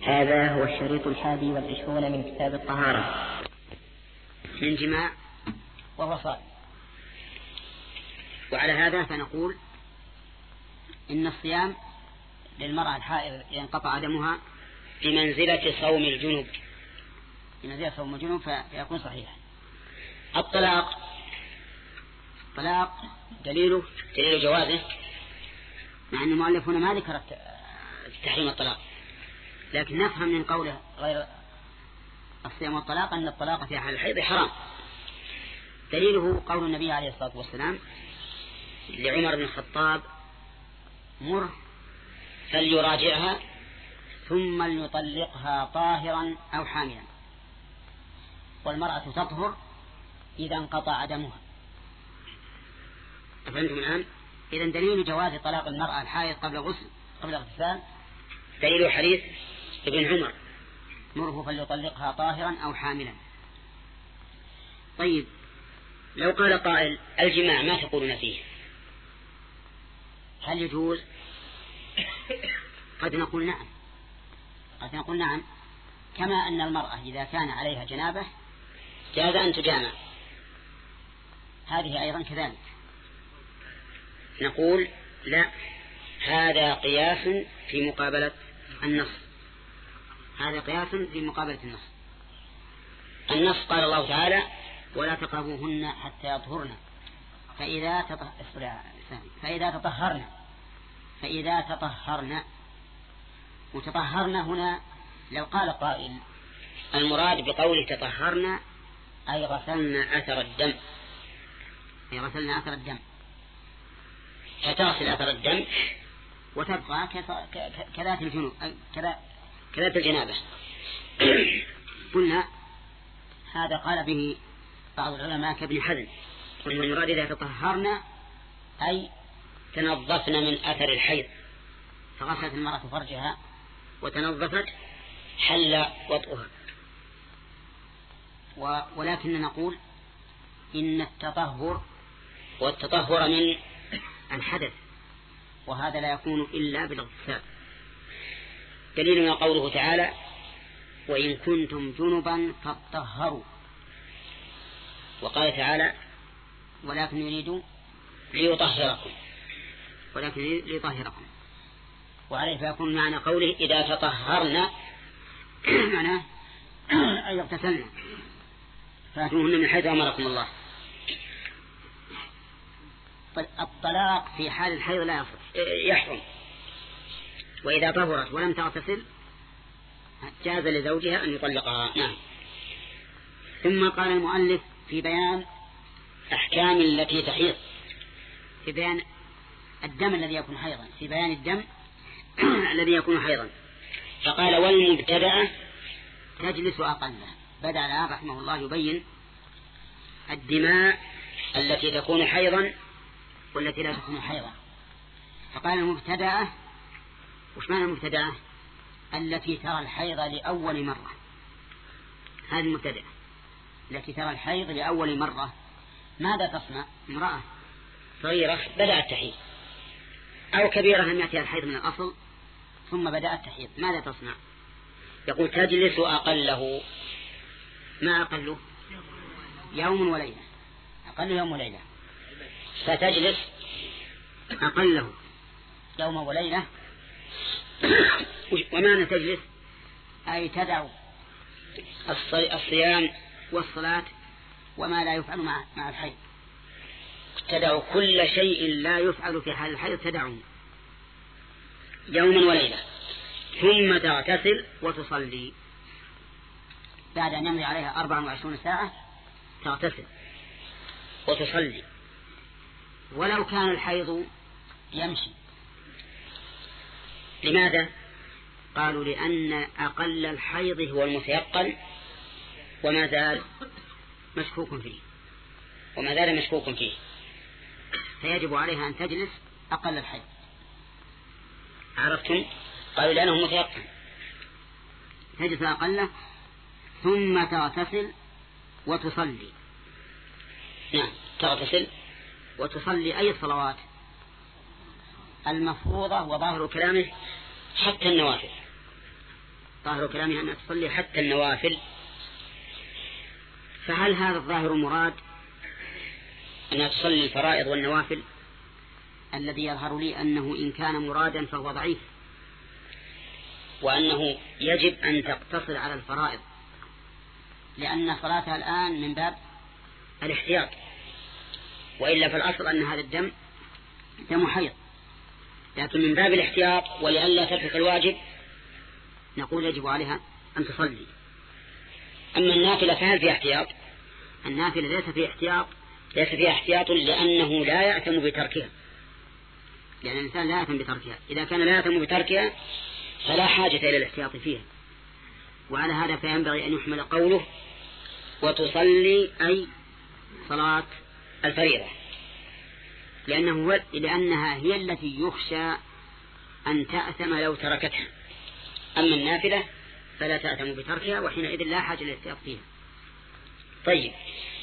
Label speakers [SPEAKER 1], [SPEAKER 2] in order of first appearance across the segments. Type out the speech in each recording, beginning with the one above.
[SPEAKER 1] هذا هو الشريط 21 من كتاب الطهارة من جماع ووصال. وعلى هذا فنقول إن الصيام للمرأة الحائض ينقطع دمها بمنزلة صوم الجنوب، بمنزلة صوم الجنوب فيكون صحيحا. الطلاق دليل جوازه، مع أن المؤلف هنا ما ذكر تحريم الطلاق، لكن نفهم من قوله غير الصيام والطلاق أن الطلاق في حال الحيض حرام. دليله قول النبي عليه الصلاة والسلام لعمر بن الخطاب: مر فليراجعها ثم ليطلقها طاهرا أو حاملا. والمرأة تطهر إذا انقطع دمها. أفهمتم الآن؟ إذن دليل جواز طلاق المرأة الحائض قبل اغتسال دليل حديث ابن عمر: مره فليطلقها طاهرا أو حاملا. طيب، لو قال قائل: الجماع ما تقولون فيه؟ هل يجوز؟ قد نقول نعم، كما أن المرأة إذا كان عليها جنابة جاز أن تجامع، هذه أيضا كذلك. نقول: لا، هذا قياس في مقابلة النص. النص قال الله تعالى: ولا تقربوهن حتى يطهرن فإذا تطهرن. وتطهرن هنا لو قال قائل: المراد بقوله تطهرن أي غسلنا أثر الدم، فتغسل أثر الدم وتبقى كذات الجنابة. قلنا هذا قال به بعض العلماء كابن حزم، قلنا المراد إذا تطهرن أي تنظفن من أثر الحيض، فغسلت المرأة فرجها وتنظفت حل وطئها. ولكن نقول إن التطهر من الحدث، وهذا لا يكون إلا بالاغتسال. دليلنا قوله تعالى: وإن كنتم جنبا فاطهروا. وقال تعالى: ولكن يريد ليطهركم. وعليه فيكون معنى قوله إذا تطهرنا معناه أي اغتسلنا، فاتوهن من حيث أمركم الله. الطلاق في حال الحيض لا يحرم، وإذا طهرت ولم تغتسل جاز لزوجها أن يطلقها. نعم. ثم قال المؤلف في بيان أحكام التي تحيض، في بيان الدم الذي يكون حيضا، في بيان الدم الذي يكون حيضا، فقال: والمبتدأة تجلس أقله. بدأ الآن رحمه الله يبين الدماء التي تكون حيضا والتي لا تكون حيضا. فقال: المبتدأة. وش معنى المبتدأة؟ التي ترى الحيض لأول مرة. هذه المبتدأة التي ترى الحيض لأول مرة. ماذا تصنع؟ امرأة صغيرة بدأت تحيض، أو كبيرة لم يأتيها الحيض من الأصل ثم بدأت تحيض، ماذا تصنع؟ يقول: تجلس أقله. ما أقله؟ يوم وليلة، أقل يوم وليلة، فتجلس أقله يوم وليلة. ومعنى تجلس أي تدع الصيام والصلاة وما لا يفعل مع الحيض، تدع كل شيء لا يفعل في حال الحيض تدعه يوما وليلة، ثم تغتسل وتصلي. بعد أن يمضي عليها 24 ساعة تغتسل وتصلي. ولو كان الحيض يمشي. لماذا؟ قالوا: لأن أقل الحيض هو المتيقن وما زال مشكوك فيه، فيجب عليها أن تجلس أقل الحيض. عرفتم؟ قالوا: لأنه متيقن، تجلس أقله ثم تغتسل وتصلي. نعم، تغتسل وتصلي أي الصلوات المفروضة، وظاهر كلامه حتى النوافل، ظاهر كلامها أن تصلي حتى النوافل. فهل هذا الظاهر مراد أنها تصلي الفرائض والنوافل؟ الذي يظهر لي أنه إن كان مرادا فهو ضعيف، وأنه يجب أن تقتصر على الفرائض، لأن صلاتها الآن من باب الاحتياط، وإلا فالأصل أن هذا الدم دم حيض، لكن من باب الاحتياط ولئلا تترك الواجب نقول يجب عليها أن تصلي. أما النافلة فهل في احتياط؟ النافلة ليس فيها احتياط لأنه لا يأثم بتركها، لأن الإنسان لا يأثم بتركها. إذا كان لا يأثم بتركها فلا حاجة إلى الاحتياط فيها. وعلى هذا فينبغي أن يحمل قوله وتصلي أي صلاة الفريضة، لأنها هي التي يخشى أن تأثم لو تركتها. أما النافلة فلا تأثم بتركها، وحينئذ لا حاجة للاحتياط فيها. طيب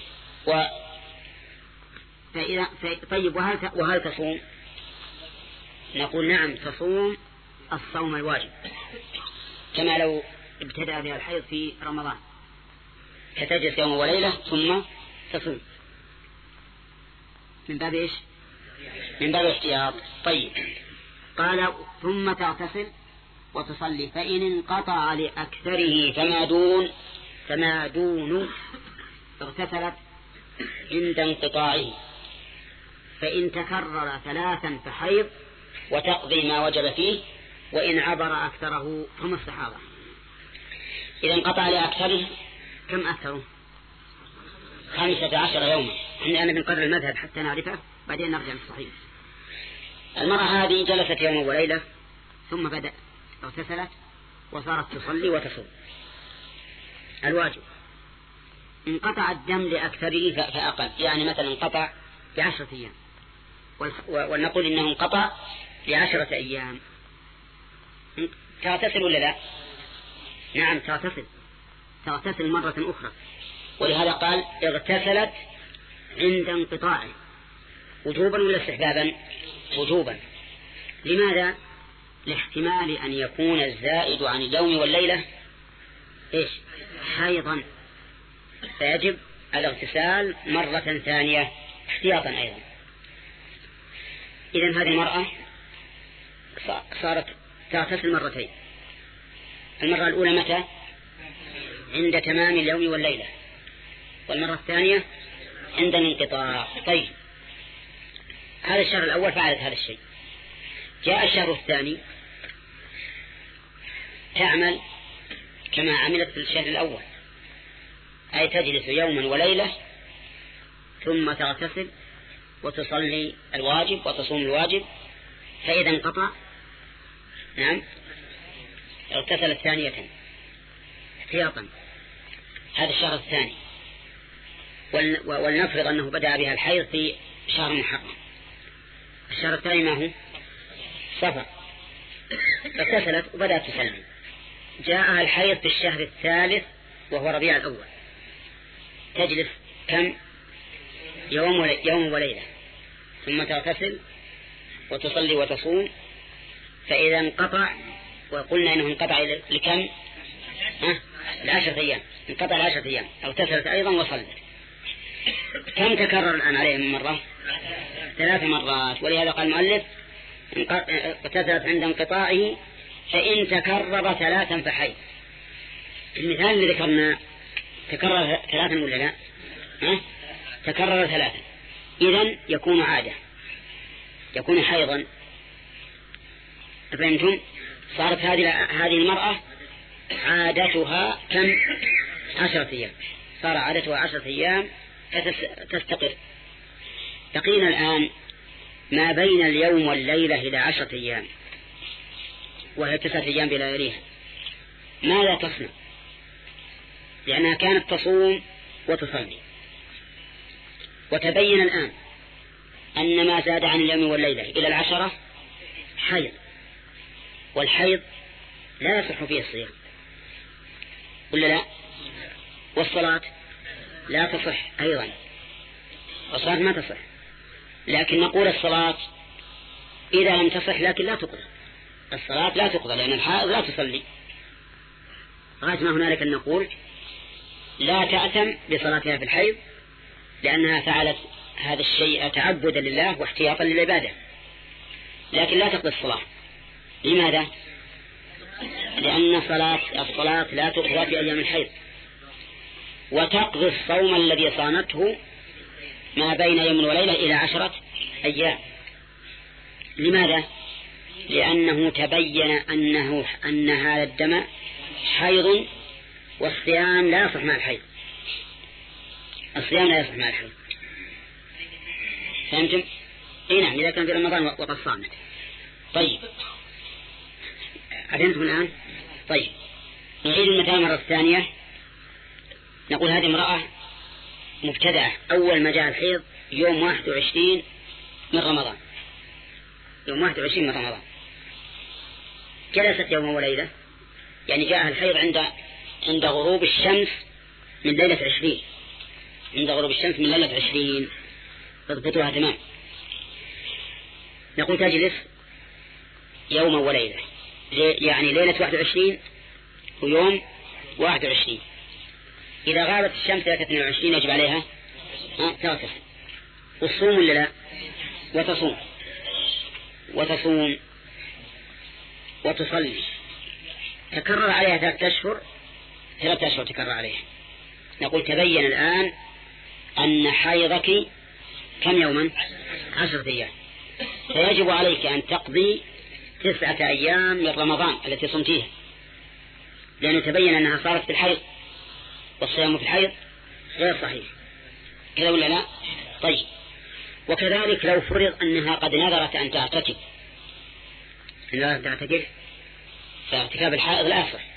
[SPEAKER 1] طيب وهل تصوم؟ نقول نعم تصوم الصوم الواجب، كما لو ابتدأ بها الحيض في رمضان، فتجلس يوم وليلة ثم تصوم من باب إيش؟ من باب الاحتياط. طيب قال ثم تغتسل وتصلي، فإن انقطع لأكثره فما دون اغتسلت عند انقطاعه، فإن تكرر 3 فحيض وتقضي ما وجب فيه، وإن عبر أكثره هم الصحابة. إذا انقطع لأكثره، كم أكثره؟ 15 يوما. أنا بنقرر المذهب حتى نعرفه بعدين نرجع للصحيح. المرأة هذه جلست يوم وليلة ثم بدأ اغتسلت وصارت تصلي وتصوم الواجب. انقطع الدم لأكثره فأقل، يعني مثلا انقطع ل10 أيام، ولنقول إنه انقطع ل10 أيام، تغتسل ولا لا؟ نعم تغتسل مرة أخرى. ولهذا قال اغتسلت عند انقطاعه، وجوبا ولا استحبابا؟ وجوبا. لماذا؟ لاحتمال أن يكون الزائد عن اليوم والليلة إيش؟ حيضا، فيجب الاغتسال مرة ثانية احتياطا أيضا. إذن هذه المرأة صارت تغتسل مرتين. المرة الأولى متى؟ عند تمام اليوم والليلة، والمرة الثانية عند الانقطاع. طيب هذا الشهر الأول فعلت هذا الشيء. جاء الشهر الثاني تعمل كما عملت في الشهر الأول، أي تجلس يوما وليلة ثم تغتسل وتصلي الواجب وتصوم الواجب، فإذا انقطع نعم اغتسلت ثانية احتياطا. هذا الشهر الثاني، ولنفرض أنه بدأ بها الحيض في شهر محرم. الشهر الثاني ما هو؟ صفر. اغتسلت وبدأت تصلي. جاءها الحيض في الشهر الثالث وهو ربيع الأول، تجلس كم؟ يوم وليلة، ثم تغتسل وتصلي وتصوم. فإذا انقطع، وقلنا إنه انقطع لكم؟ 10 أيام، انقطع 10 أيام، اغتسلت أيضا وصلت. كم تكرر الآن عليه من مرة؟ 3 مرات. ولهذا قال المؤلف اغتسلت عند انقطاعه، فإن تكرر 3 فحيض. المثال اللي ذكرنا تكرر 3 ولا لا؟ تكرر 3، إذن يكون عادة، يكون حيضا. فأنتم صارت هذه المرأة عادتها كم؟ 10 أيام. صار عادتها 10 أيام فتستقر. بقينا الآن ما بين اليوم والليلة إلى 10 أيام، وهي 9 أيام بلياليها. ماذا تصنع؟ لأنها كانت تصوم وتصلي، وتبين الآن أن ما زاد عن اليوم والليلة إلى 10 حيض، والحيض لا يصح فيه الصيام ولا لا؟ والصلاة لا تصح أيضا، الصلاة ما تصح. لكن نقول الصلاة إذا لم تصح لكن لا تقضى، الصلاة لا تقضى لأن الحائض لا تصلي. غاية ما هنالك أن نقول لا تأثم بصلاتها في الحيض لأنها فعلت هذا الشيء تعبدا لله واحتياطا للعبادة، لكن لا تقضي الصلاة. لماذا؟ لأن الصلاة لا تقضى في أيام الحيض، وتقضي الصوم الذي صامته ما بين يوم وليلة إلى 10 أيام. لماذا؟ لأنه تبين أن هذا الدم حيض، والصيام لا يصح مع الحيض. الصيام لا يصح مع الحيض. فهمتم؟ اي نعم، إذا كان في رمضان وقد صامت. طيب أفهمتم الآن؟ طيب نعيد المثال مرة ثانية. نقول هذه امرأة مبتدعة أول ما جاء الحيض يوم 21 من رمضان، يوم 21 من رمضان جلست يوم وليلة، يعني جاء الحيض عند غروب الشمس من ليلة 20، عند غروب الشمس من ليلة 20 اضبطوها تمام. نقول تجلس يوم وليلة، يعني ليلة 21 ويوم 21. إذا غابت الشمس ليلة 22 يجب عليها تغتسل والصوم ولا لا؟ وتصوم وتصلي. تكرر عليها 3 أشهر تكرر عليها. نقول تبين الآن أن حيضك كم يوما؟ 10 أيام، فيجب عليك أن تقضي 9 أيام من رمضان التي صمتيها، لأنه تبين أنها صارت في الحيض، والصيام في الحيض غير صحيح، كذا ولا لا؟ طيب وكذلك لو فرض أنها قد نذرت أن تعتكف، فاعتكاف الحائض لا يصح،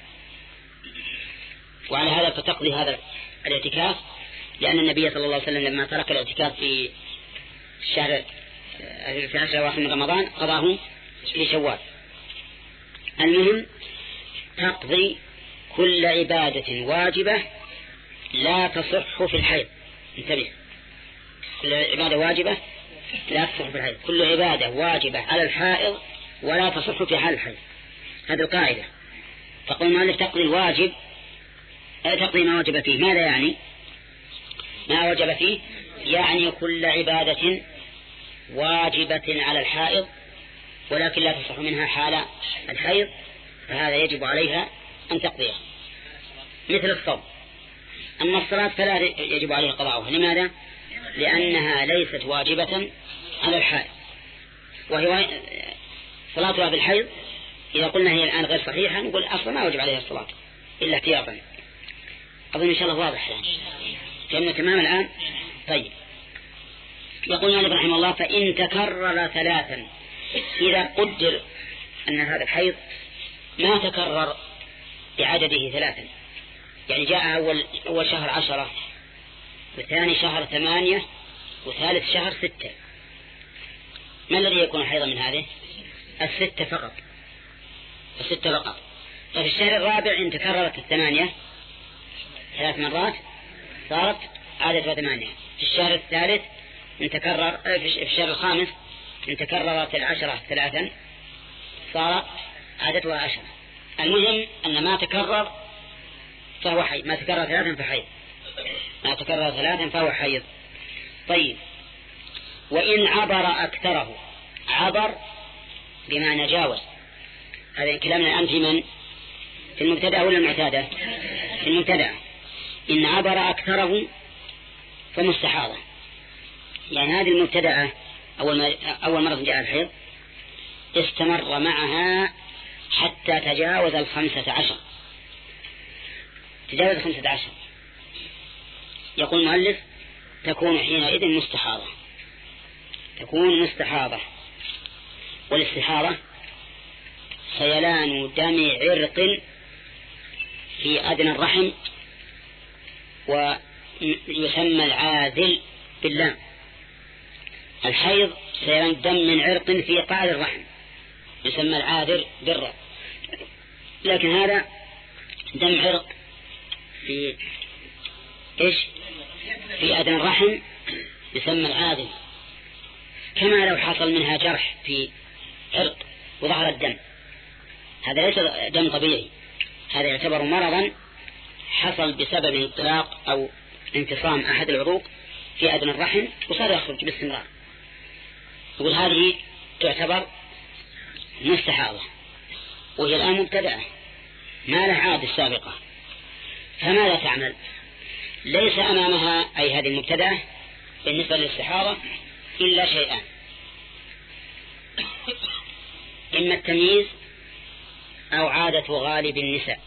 [SPEAKER 1] وعلى هذا فتقضي هذا الاعتكاف، لأن النبي صلى الله عليه وسلم لما ترك الاعتكاف في الشهر في 10 أواخر من رمضان قضاه في شوال. المهم تقضي كل عبادة واجبة لا تصح في الحيض. انتبه، كل عبادة واجبة لا تصح في الحيض، كل عبادة واجبة على الحائض ولا تصح في حال الحيض، هذه القاعدة. فقل المؤلف تقضي الواجب، تقضي ما وجب فيه. ماذا يعني ما وجب فيه؟ يعني كل عبادة واجبة على الحائض ولكن لا تصح منها حال الحيض، فهذا يجب عليها أن تقضيها، مثل الصوم. أما الصلاة فلا يجب عليها قضاؤها. لماذا؟ لأنها ليست واجبة على الحائض، وهي صلاتها في الحيض إذا قلنا هي الآن غير صحيحة نقول أصلا ما وجب عليها الصلاة إلا احتياطا. أظن إن شاء الله واضح يعني. فهمنا تمام الآن؟ طيب يقول مالك رحمه الله فإن تكرر 3، إذا قدر أن هذا الحيض ما تكرر بعدده 3، يعني جاء أول شهر 10 وثاني شهر 8 وثالث شهر 6، ما الذي يكون حيضا من هذه؟ 6 فقط. ففي الشهر الرابع إن تكررت 8 3 مرات صارت عادة 8. في الشهر الثالث إن تكرر في الشهر الخامس إن تكررت 10 3 صارت عادة 10. المهم أن ما تكرر فهو حيض، ما تكرر 3 فحيض، ما تكرر 3 فهو حيض. طيب وإن عبر أكثره، عبر بما نجاوز. هذا كلامنا الآن في من؟ في المبتدأ ولا المعتادة؟ في المبتدأ. إن عبر أكثره فمستحاضة، يعني هذه المبتدأة أول مرة جاء الحيض استمر معها حتى تجاوز 15، تجاوز 15. يقول المؤلف تكون حينئذ مستحاضة، تكون مستحاضة. والاستحاضة سيلان دم عرق في أدنى الرحم، ويسمى العاذل باللام. الحيض سيلان دم من عرق في قاع الرحم يسمى العاذل بالراء، لكن هذا دم عرق في إيش؟ في أدنى الرحم يسمى العاذل، كما لو حصل منها جرح في عرق وظهر الدم، هذا ليس دم طبيعي، هذا يعتبر مرضا حصل بسبب انطلاق أو انفصام أحد العروق في أدنى الرحم وصار يخرج باستمرار. يقول هذه تعتبر مستحاضة وهي الآن مبتدأة ما لها عادة سابقة، فماذا تعمل؟ ليس أمامها أي هذه المبتدأة بالنسبة للاستحاضة إلا شيئان: إما التمييز أو عادة غالب النساء.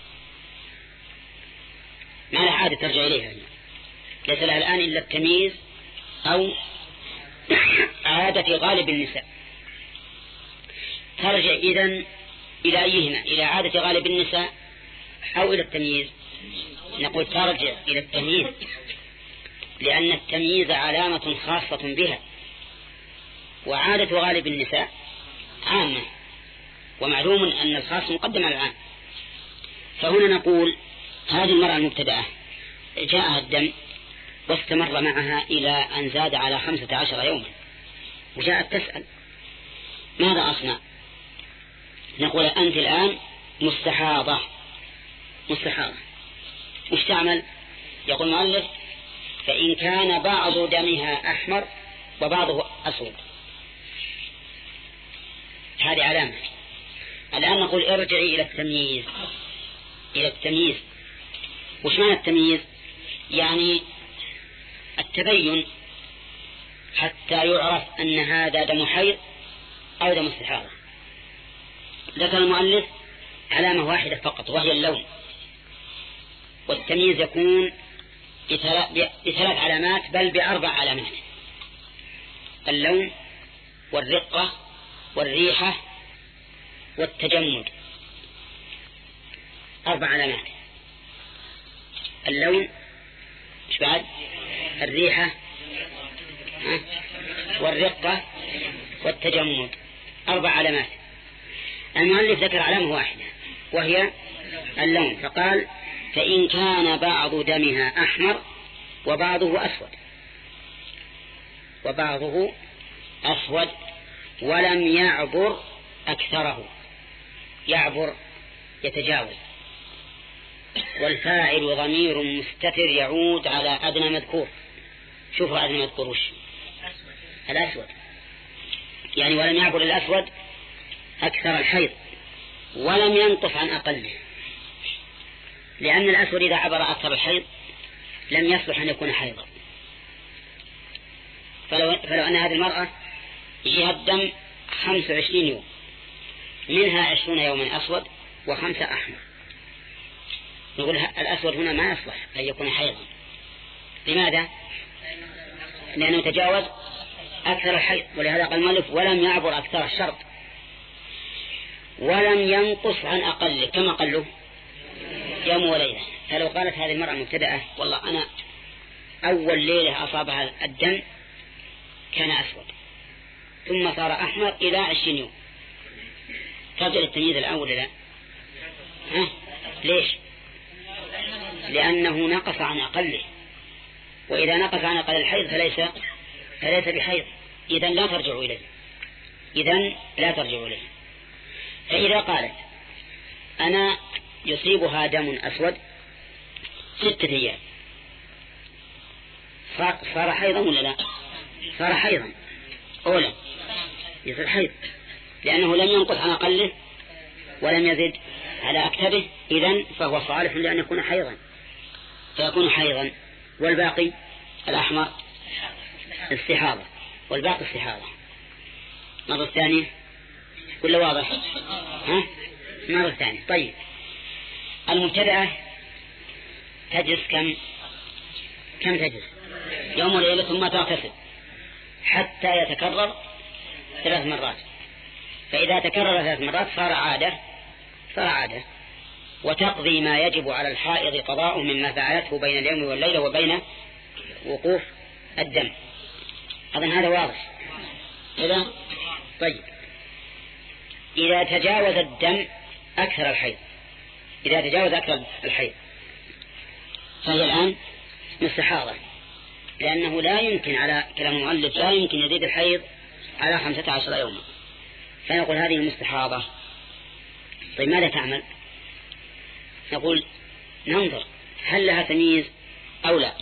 [SPEAKER 1] ما لها عادة ترجع إليها، ليس لها الآن إلا التمييز أو عادة غالب النساء. ترجع إذن إلى أيهما؟ إلى عادة غالب النساء أو إلى التمييز؟ نقول ترجع إلى التمييز، لأن التمييز علامة خاصة بها، وعادة غالب النساء عامة، ومعلوم أن الخاص مقدم على العام. فهنا نقول هذه المرأة المبتدأة جاءها الدم واستمر معها إلى أن زاد على 15 يوما، وجاءت تسأل ماذا أصنع؟ نقول أنت الآن مستحاضة. وش تعمل؟ يقول المؤلف: فإن كان بعض دمها أحمر وبعضه أسود. هذه علامة. الآن نقول ارجعي إلى التمييز. وش معنى التمييز؟ يعني التبين حتى يعرف أن هذا دم حيض أو دم استحاضة. ذكر المؤلف علامة واحدة فقط وهي اللون، والتمييز يكون بثلاث علامات بل ب4 علامات: اللون والرقة والريحة والتجمد. 4 علامات: اللون، مش بعد؟ الريحة والرقة والتجمد. 4 علامات. المؤلف ذكر علامة واحدة وهي اللون، فقال: فإن كان بعض دمها أحمر وبعضه أسود ولم يعبر أكثره. يعبر يتجاوز، والفاعل ضمير مستتر يعود على أدنى مذكور. شوفوا أدنى مذكور وش؟ الأسود. يعني ولم يعبر الأسود أكثر الحيض ولم ينقص عن أقله، لأن الأسود إذا عبر أكثر الحيض لم يصلح أن يكون حيضا. فلو أن هذه المرأة يجيها الدم 25 يوم، منها 20 يوما أسود و5 أحمر، نقول الأسود هنا ما يصلح أن يكون حيضا. لماذا؟ لأنه تجاوز أكثر الحيض، ولهذا قال المؤلف: ولم يعبر أكثر الشرط ولم ينقص عن أقله. كما قال يوم وليلة. فلو قالت هذه المرأة المبتدأة: والله أنا أول ليلة أصابها الدم كان أسود ثم صار أحمر إلى 20 يوم، ترجع للتمييز الأول لا؟ ليش؟ لأنه نقص عن أقله، وإذا نقص عن أقل الحيض فليس بحيض، إذن لا ترجع إليه. فإذا قالت: أنا يصيبها دم أسود 6 أيام، صار حيضا ولا لا؟ صار حيضا أولا، يصير حيض، لأنه لم ينقص عن أقله ولم يزد على أكثره، إذن فهو صالح لأن يكون حيضا، فيكون حيضا. والباقي الأحمر استحاضة، والباقي استحاضة. مرة ثانية ولا واضح؟ مرة ثانية. طيب، المبتدأة تجلس كم تجلس؟ يوم وليلة ثم تغتسل حتى يتكرر 3 مرات. فإذا تكرر 3 مرات صار عادة، وتقضي ما يجب على الحائض قضاء مما فعلته بين اليوم والليلة وبين وقوف الدم. أظن هذا واضح كذا. طيب، إذا تجاوز الدم أكثر الحيض فهي الآن مستحاضة، لأنه لا يمكن على كلام المؤلف لا يمكن يزيد الحيض على 15 يوما، فنقول هذه المستحاضة. طيب، ماذا تعمل؟ نقول ننظر هل لها تمييز أو لا.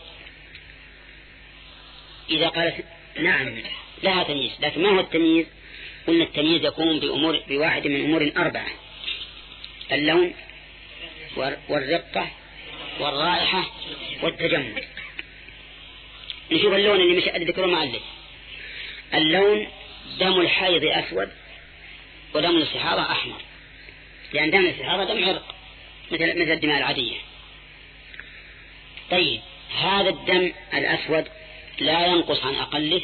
[SPEAKER 1] إذا قالت نعم لها تمييز، لكن ما هو التمييز؟ قلنا التمييز يكون بواحد من أمور 4: اللون والرقة والرائحة والتجمد. نشوف اللون اللي مش ذكره المؤلف. اللون دم الحيض أسود ودم الاستحاضة أحمر، لأن دم الاستحاضة دم عرق مثل الدماء العادية. طيب هذا الدم الأسود لا ينقص عن أقله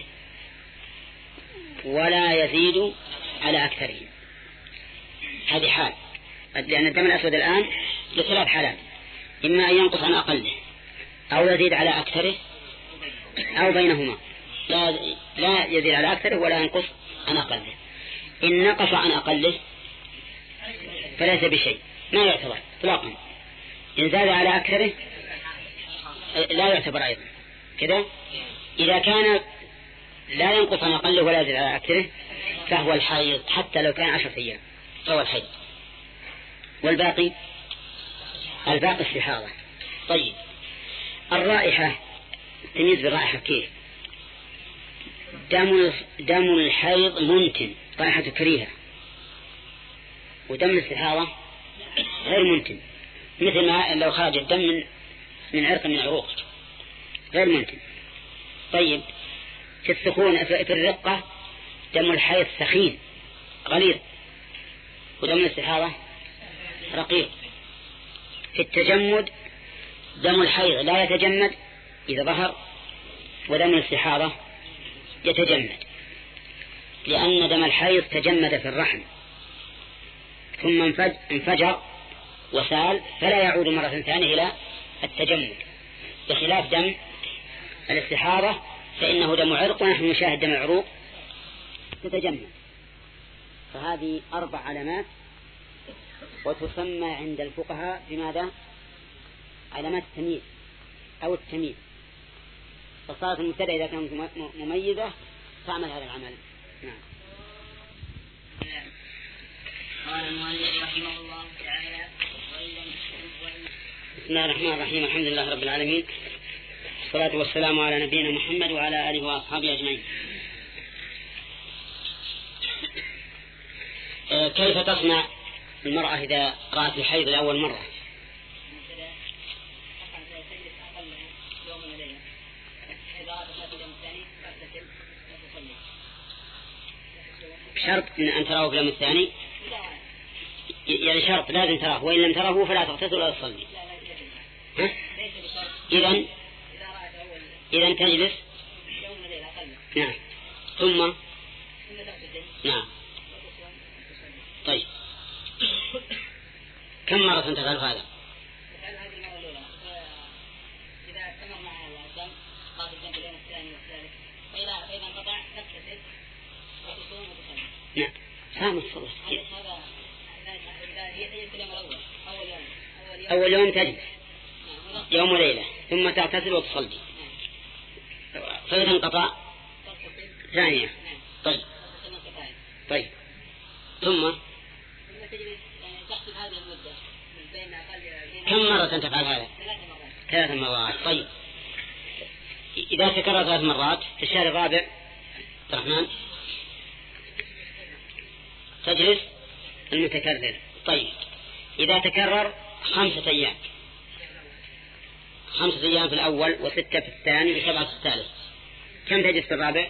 [SPEAKER 1] ولا يزيد على أكثره. هذه حال، لأن الدم الأسود الآن ل3 حالات: إما أن ينقص عن أقله أو يزيد على أكثره أو بينهما، لا يزيد على أكثره ولا ينقص عن أقله. إن نقص عن أقله فليس بشيء، ما يعتبر اطلاقا. إن زاد على أكثره لا يعتبر أيضا كذا. إذا كان لا ينقص عن أقله ولا يزيد على أكثره فهو الحيض، حتى لو كان 10 أيام فهو الحيض. والباقي استحاضة. طيب الرائحة، تمييز بالرائحة كيف؟ دم الحيض منتن، رائحة كريهة، ودم الاستحاضة غير منتن، مثل ما لو خرج الدم من عرق من عروق، غير منتن. طيب في السخون، في الرقة دم الحيض سخين غليظ، ودم الاستحاضة رقيق. في التجمد دم الحيض لا يتجمد إذا ظهر، ودم الاستحاضة يتجمد، لأن دم الحيض تجمد في الرحم ثم انفجر وسال، فلا يعود مرة ثانية إلى التجمد، بخلاف دم الاستحاضة فإنه دم عرق، ونحن نشاهد دم العروق تتجمد. فهذه 4 علامات، وتسمى عند الفقهاء بماذا؟ علامات التمييز أو التمييز. فصارت المبتدأ إذا كانت مميزة تعمل هذا العمل. نعم.
[SPEAKER 2] قال المؤلف رحمه الله تعالى:
[SPEAKER 1] بسم الله الرحمن الرحيم. الحمد لله رب العالمين، والصلاة والسلام على نبينا محمد وعلى آله وأصحابه أجمعين. كيف تصنع المرأة إذا رأت الحيض لأول مرة؟ شرط أن تراه في اليوم الثاني، يعني شرط لازم تراه، وإن لم تراه فلا تغتسل ولا تصلي. إذن تجلس. نعم. ثم نعم. طيب كم مرة تفعل هذا؟
[SPEAKER 2] إذا استمر معها الدم قاضي الدم في اليوم الثاني والثالث، فإذا انقطع تغتسل وتصوم وتصلي.
[SPEAKER 1] نعم. سامح الصلاة.
[SPEAKER 2] هذا هي اليوم الأول،
[SPEAKER 1] أول يوم تجلس يوم وليلة، ثم تغتسل وتصلي. فإذا انقطع ثانية. طيب ثم
[SPEAKER 2] تجلس تحسب هذه المدة بين أقل.
[SPEAKER 1] كم مرة تفعل هذا؟ 3 مرات. طيب إذا تكرر 3 مرات في الشهر الرابع الرحمن تجلس المتكرر. طيب إذا تكرر 5 أيام، 5 أيام في الأول و6 في الثاني و7 في الثالث، كم تجلس في الرابع؟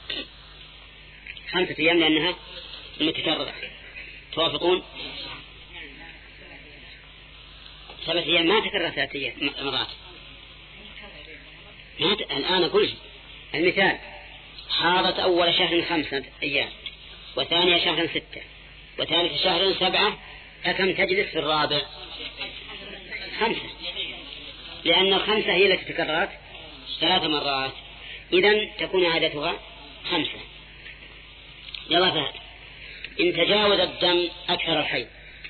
[SPEAKER 1] 5 أيام لأنها المتكررة. توافقون؟ 7 أيام ما تكرر 3 مرات. الآن أقول المثال: حاضت أول شهر 5 أيام، وثاني شهر 6، وثالث شهر 7، فكم تجلس في الرابع؟ 5، لأن 5 هي التي تكررت 3 مرات، إذن تكون عادتها 5. يلا فهد. إن تجاوز الدم أكثر الحيض،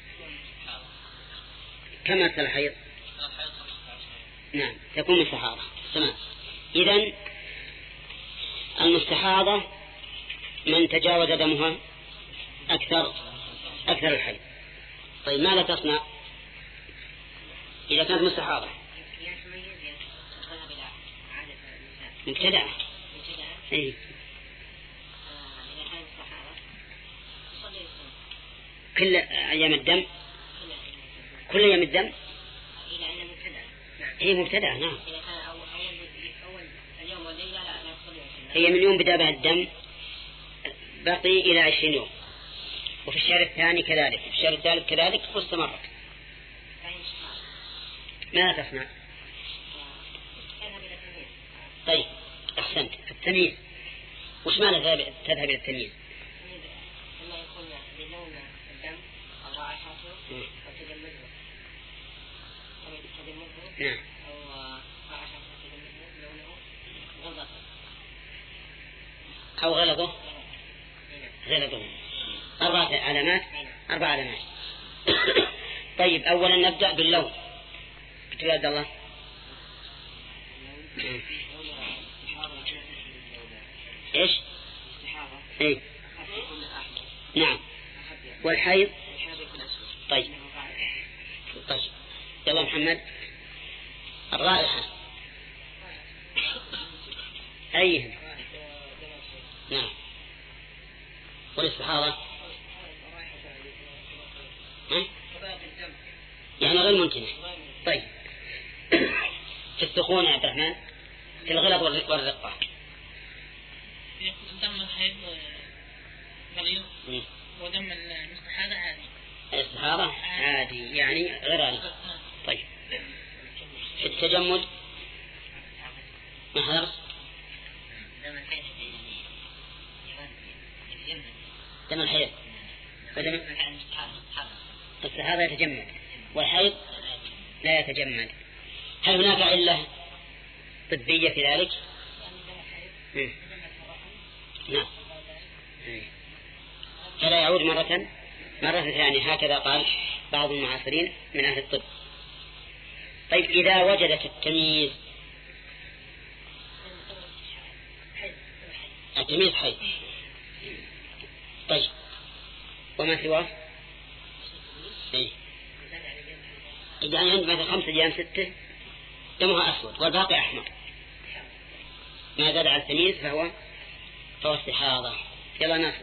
[SPEAKER 1] كم أكثر الحيض؟ نعم تكون مستحاضة. تمام. إذن المستحاضة من تجاوز دمها أكثر الحيض. طيب ماذا تصنع؟ إذا كانت مستحاضة مبتدأ. إيه. كل أيام الدم، كل أيام الدم هي مبتدأ. نعم. هي من يوم بدأ بها الدم بقي إلى 20 يوم، وفي الشهر الثاني كذلك، وفي الشهر الثالث كذلك، واستمرت. ماذا تصنع؟ طيب أحسنت. التمييز وش معنى تذهب إلى التمييز؟
[SPEAKER 2] لما يكون بلون الدم أو رائحته أو تجمده أو تجمده أو رائحته تجمده لونه غلظته
[SPEAKER 1] أو غلظه. أربع علامات. طيب أولا نبدأ باللون. قلت يا عبد الله. إيش؟ إيه. نعم. والحيض. طيب يلا محمد. الرائحة أيهم؟ نعم. والاستحاضة يعني غير ممكنة. طيب في السخون يا عبد الرحمن، في الغلظ والرقة.
[SPEAKER 2] دم الحيض غليظ ودم المستحاضة عادي.
[SPEAKER 1] الاستحاضة عادي يعني غير غليظ. طيب في التجمد ما حضرت؟ دم الحيض ودم الصحابة يتجمد والحيض لا يتجمد. هل هناك علة طبية في ذلك؟ نعم. فلا يعود مرة ثانية، هكذا قال بعض المعاصرين من أهل الطب. طيب إذا وجدت التمييز، التمييز حيض. طيب وما سواه؟ إيه؟ يعني عند مثلا 5 أيام 6 دمها أسود والباقي أحمر، ما زاد على التمييز فهو استحاضة. يلا ناصر.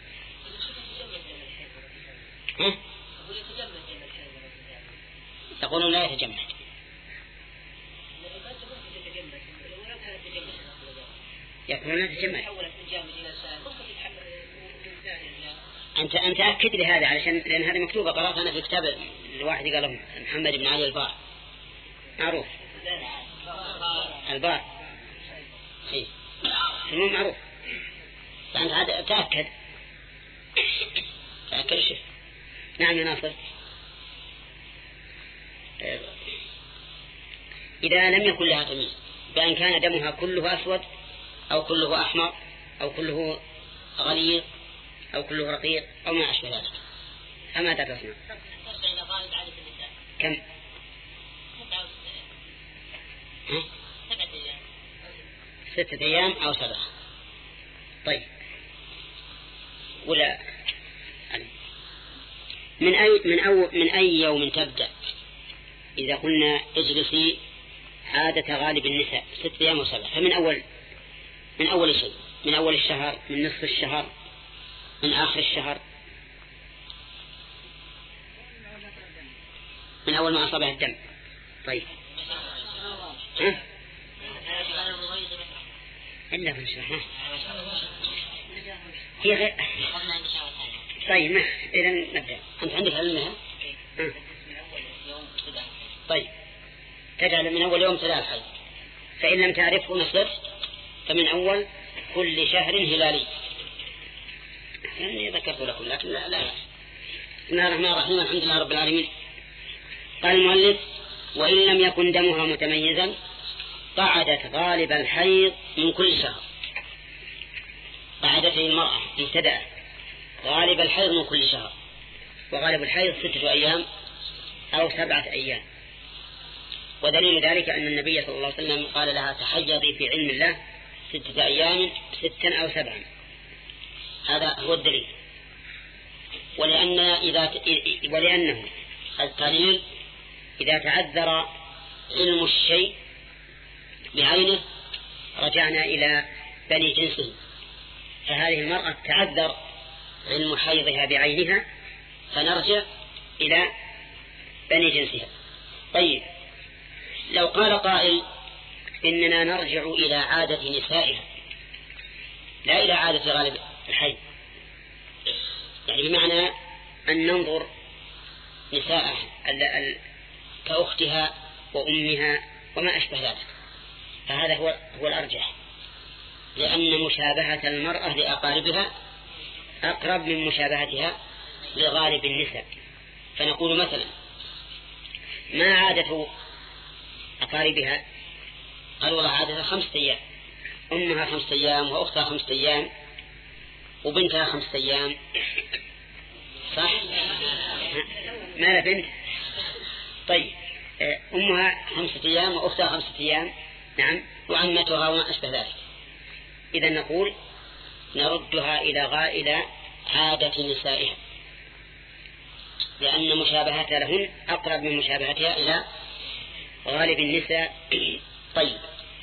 [SPEAKER 1] يقولون لا يتجمد. يقولون لا يتجمد. أنت أكد لهذا علشان لأن هذا مكتوبة، قرأت أنا في كتاب الواحد قاله محمد بن علي البار، معروف البار، اسمه معروف. فأنت هذا تأكد شف. نعم يا ناصر. إذا لم يكن لها تمييز، بأن كان دمها كله أسود أو كله أحمر أو كله غليظ أو كله رقيق أو ما أشبه ذلك، فماذا تصنع؟ كم؟ 6 أيام أو 7. طيب ولا من أي يوم تبدأ؟ إذا قلنا اجلسي عادة غالب النساء 6 أيام و7، فمن أول شيء، من أول الشهر، من نصف الشهر، من آخر الشهر، من أول ما أصابها الدم. طيب إلا في الشهر هي غير. طيب إذا نبدأ. أنت عندك علمها؟ طيب تجعل من أول يوم ابتداء الحيض، فإن لم تعرفه مثل فمن أول كل شهر هلالي. يعني ذكرت لكم لكن لا. بسم الله الرحمن الرحيم، الحمد لله رب العالمين. قال المؤلف: وإن لم يكن دمها متميزا قعدت غالب الحيض من كل شهر. قعدت المرأة مبتدأ غالب الحيض من كل شهر، وغالب الحيض 6 أيام أو 7 أيام. ودليل ذلك أن النبي صلى الله عليه وسلم قال لها: تحيضي في علم الله 6 أيام 6 أو 7. هذا هو الدليل. ولأنه القليل إذا تعذر علم الشيء بعينه رجعنا إلى بني جنسه، فهذه المرأة تعذر علم حيضها بعينها فنرجع إلى بني جنسها. طيب لو قال قائل إننا نرجع إلى عادة نسائها لا إلى عادة غالب الحيض، يعني بمعنى أن ننظر نساء كأختها وأمها وما أشبه ذلك، فهذا هو الأرجح، لأن مشابهة المرأة لأقاربها أقرب من مشابهتها لغالب النساء. فنقول مثلا ما عادة أقاربها؟ قالوا والله عادة 5 أيام، أمها 5 أيام وأختها 5 أيام وبنتها 5 أيام، صح؟ ما لا بنت. طيب أمها 5 أيام وأختها 5 أيام، نعم، وعمتها وما أشبه ذلك. إذا نقول نردها إلى عادة نسائها، لأن مشابهتها لهن أقرب من مشابهتها إلى غالب النساء. طيب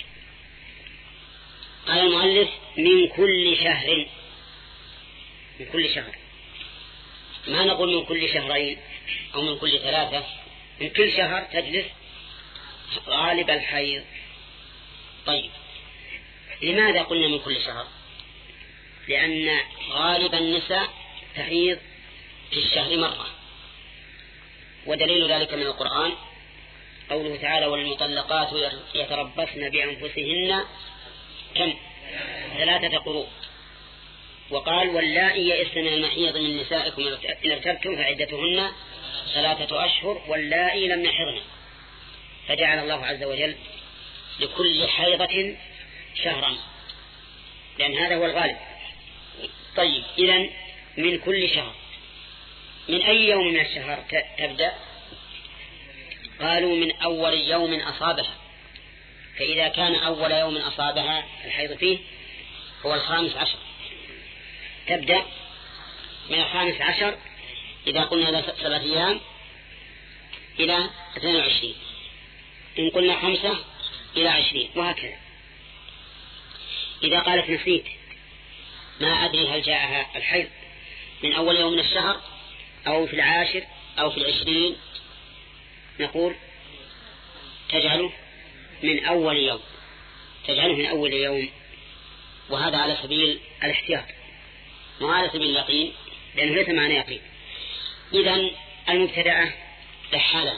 [SPEAKER 1] قال المؤلف من كل شهر، من كل شهر، ما نقول من كل شهرين أو من كل 3، من كل شهر تجلس غالب الحيض. طيب لماذا قلنا من كل شهر؟ لأن غالب النساء تحيض في الشهر مرة، ودليل ذلك من القرآن قوله تعالى والمطلقات يتربصن بأنفسهن كم 3 قروء، وقال واللائي يئسن من المحيض من نسائكم إن ارتبتم فعدتهن 3 أشهر واللائي لم يحضن، فجعل الله عز وجل لكل حيضة شهرا، لأن هذا هو الغالب. طيب إذن من كل شهر، من أي يوم من الشهر تبدأ؟ قالوا من أول يوم أصابها، فإذا كان أول يوم أصابها الحيض فيه هو 15، تبدأ من 15 إذا قلنا إلى 7 أيام إلى 22، إن قلنا 5 إلى 20، وهكذا. إذا قالت نسيت ما أدري هل جاءها الحيض من أول يوم من الشهر أو في 10 أو في 20، نقول تجعله من أول يوم، تجعله من أول يوم، وهذا على سبيل الاحتياط وعلى سبيل اليقين، لأنه ليس معنى يقين. إذن المبتدأة لحالة،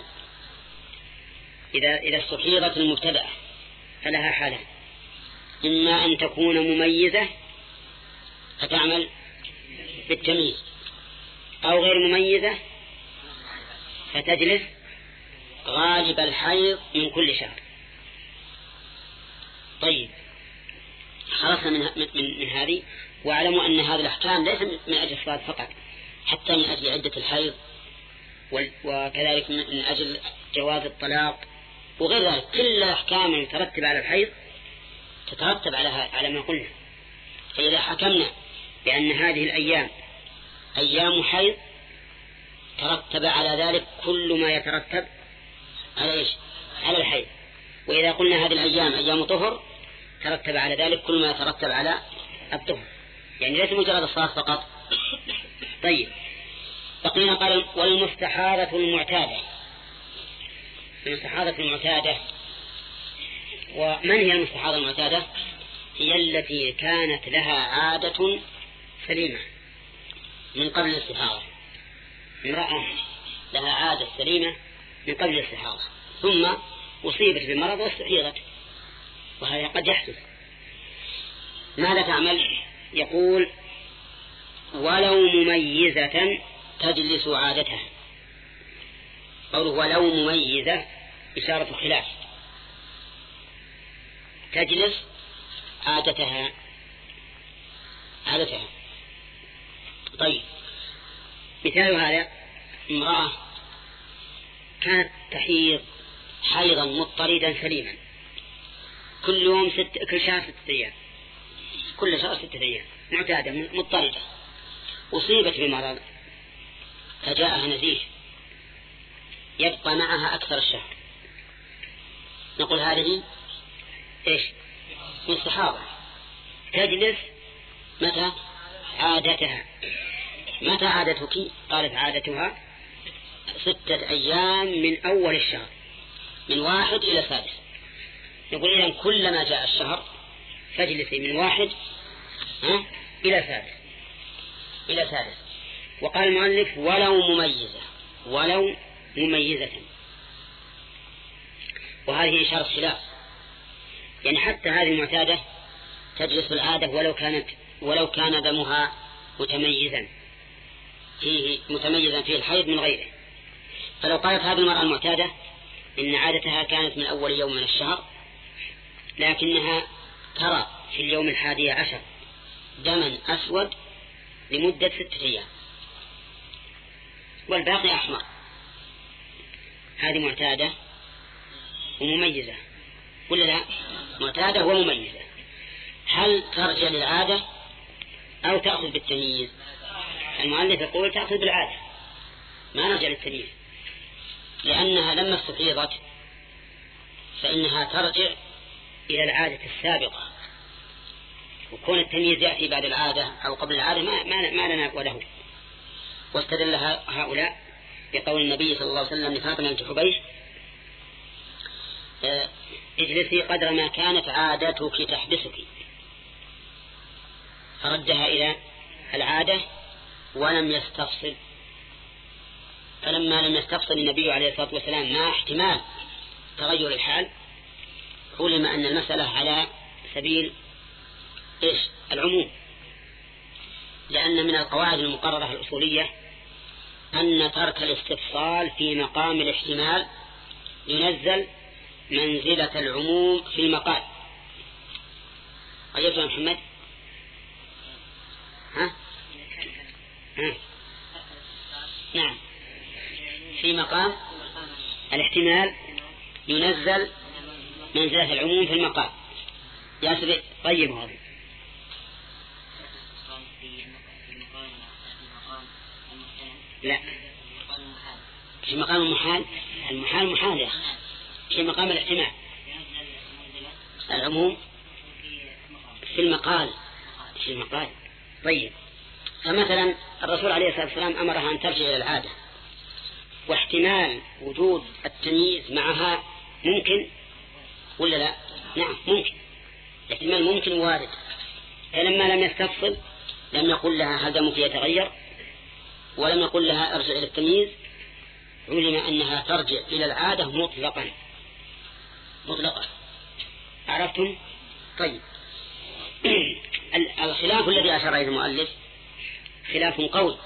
[SPEAKER 1] إذا استحيضت المبتدأة فلها حالة، إما أن تكون مميزة فتعمل بالتمييز، أو غير مميزة فتجلس غالب الحيض من كل شهر. طيب خلصنا من هذه، واعلموا أن هذه الأحكام ليس من أجل الصلاة فقط، حتى من أجل عدة الحيض، وكذلك من أجل جواز الطلاق وغير ذلك. كل الأحكام المترتبة على الحيض تترتب على ما قلنا. فإذا حكمنا بأن هذه الأيام أيام حيض ترتب على ذلك كل ما يترتب على إيش؟ على الحيض. وإذا قلنا هذه الأيام أيام طهر ترتب على ذلك كل ما يترتب على الطهر، يعني ليس مجرد الصلاة فقط. طيب بقينا قال والمستحاضة المعتادة. المستحاضة المعتادة، ومن هي المستحاضة المعتادة؟ هي التي كانت لها عادة سليمة من قبل الاستحاضة. امرأة لها عادة سليمة من قبل الاستحاضة ثم أصيبت بمرض واستحيضت، وهذا قد يحدث. ماذا تعمل؟ يقول ولو مميزة تجلس عادتها. قوله ولو مميزة إشارة خلاف، تجلس عادتها. طيب مثال هذا امرأة كانت تحيض حيضا مضطردا سليما كل شهر 6 أيام، كل شهر 6 أيام معتادة مضطردة، أصيبت بمرض فجاءها نزيف يبقى معها أكثر الشهر، نقول هذه إيش؟ مستحاضة، تجلس متى عادتها. متى عادتك؟ قالت عادتها 6 أيام من أول الشهر، من 1 إلى 6. نقول إذن كلما جاء الشهر فاجلسي من 1 إلى 6. وقال المؤلف ولو مميزة، وهذه إشارة خلاف، يعني حتى هذه المعتادة تجلس العادة ولو كان دمها متميزا فيه الحيض من غيره. فلو قالت هذه المرأة المعتادة إن عادتها كانت من أول يوم من الشهر، لكنها ترى في اليوم 11 دما أسود لمدة 6 أيام والباقي أحمر، هذه معتادة ومميزة ولا لا؟ معتادة ومميزة. هل ترجع للعادة أو تأخذ بالتمييز؟ المؤلف يقول تأخذ بالعادة، ما نرجع للتمييز، لأنها لما استفيضت فإنها ترجع إلى العادة السابقة، وكون التمييز يأتي بعد العادة أو قبل العادة ما لنا وله. واستدل هؤلاء بقول النبي صلى الله عليه وسلم لفاطمة بنت حبيش اجلسي قدر ما كانت عادتك تحبسك، فردها إلى العادة ولم يستفصل. فلما لم يستفصل النبي عليه الصلاة والسلام مع احتمال تغير الحال، علم أن المسألة على سبيل العموم، لأن من القواعد المقررة الأصولية أن ترك الاستفصال في مقام الاحتمال ينزل منزلة العموم في المقال. أيها محمد؟ نعم، في مقام الاحتمال ينزل منزلة العموم في المقال. يا سيدي طيب، هذا لا في مقام المحال. المحال محال يا أخي، في مقام الاحتمال العموم في المقال. طيب، فمثلا الرسول عليه الصلاة والسلام أمرها أن ترجع إلى العادة، واحتمال وجود التمييز معها ممكن ولا لا؟ نعم ممكن، الاحتمال ممكن وارد. فلما لم يستفصل لم يقل لها هل دمك يتغير، ولم يقل لها ارجع إلى التمييز، علم أنها ترجع إلى العادة مطلقا. عرفتم؟ طيب، الخلاف الذي أشار إليه المؤلف خلاف قوي،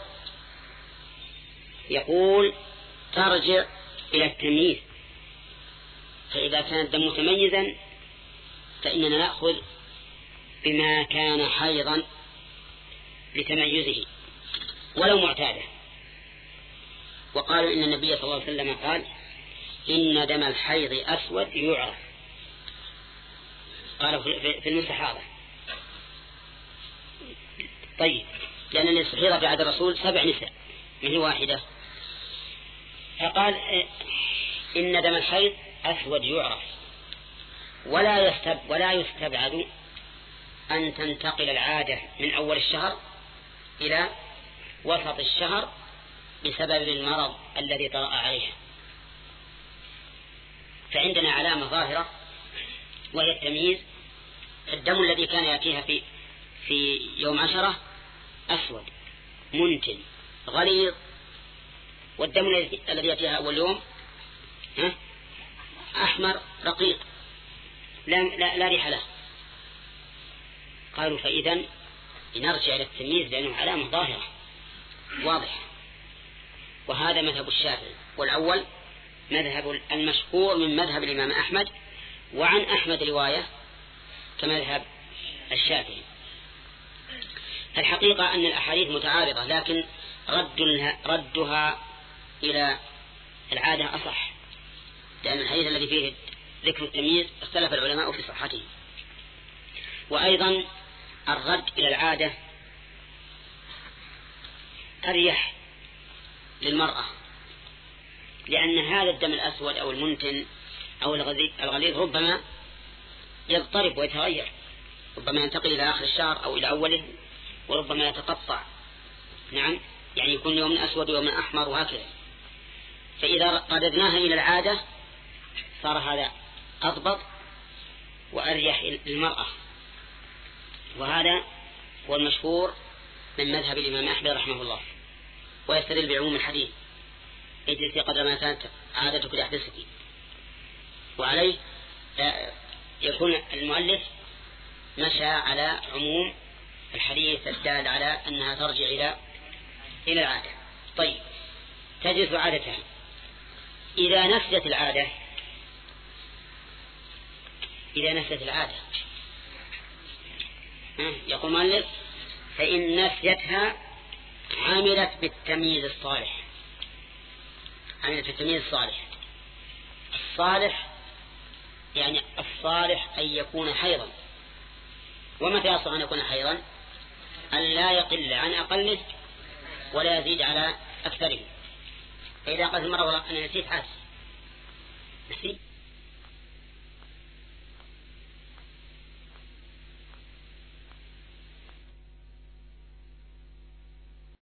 [SPEAKER 1] يقول ترجع إلى التمييز، فإذا كان الدم متميزا فإننا نأخذ بما كان حيضا لتميزه ولو معتادة. وقالوا إن النبي صلى الله عليه وسلم قال إن دم الحيض أسود يعرف، قالوا في المستحاضة. طيب، لأن الاستحاضة في عهد الرسول 7 نساء من واحدة، فقال إن دم الحيض أسود يعرف، ولا يستبعد أن تنتقل العادة من أول الشهر إلى وسط الشهر بسبب المرض الذي طرأ عليها. فعندنا علامة ظاهرة وهي التمييز. الدم الذي كان يأتيها في يوم 10 أسود منتن غليظ، والدم الذي يأتيها أول يوم أحمر رقيق لا ريح له. قالوا فإذا لنرجع إلى التمييز لأنه علامة ظاهرة واضحة. وهذا مذهب الشافعي، والأول مذهب المشهور من مذهب الإمام أحمد، وعن أحمد رواية كمذهب الشافعي. الحقيقة أن الأحاديث متعارضة، لكن ردها إلى العادة أصح، لأن الحديث الذي فيه ذكر التمييز اختلف العلماء في صحته. وأيضا الرد إلى العادة أريح للمرأة، لأن هذا الدم الأسود أو المنتن أو الغليظ ربما يضطرب ويتغير، ربما ينتقل إلى آخر الشهر أو إلى أوله، وربما يتقطع. نعم، يعني يكون يوم أسود ويوم أحمر وهكذا. فإذا رددناها إلى العادة صار هذا أضبط وأريح للمرأة. وهذا هو المشهور من مذهب الإمام أحمد رحمه الله، ويستدل بعموم الحديث: اجلسي قدر ما كانت عادتك لأحدثك. وعليه يكون المؤلف مشى على عموم الحديث الدال على أنها ترجع إلى العادة. طيب، تجلس عادتها. إذا نفذت العادة يقول المؤلف: فإن نفيتها عملت بالتمييز الصالح. الصالح يعني الصالح أن يكون حيضا. ومتى يصح أن يكون حيضا؟ أن لا يقل عن أقله ولا يزيد على أكثره. فإذا قالت المرأة: أنا نسيت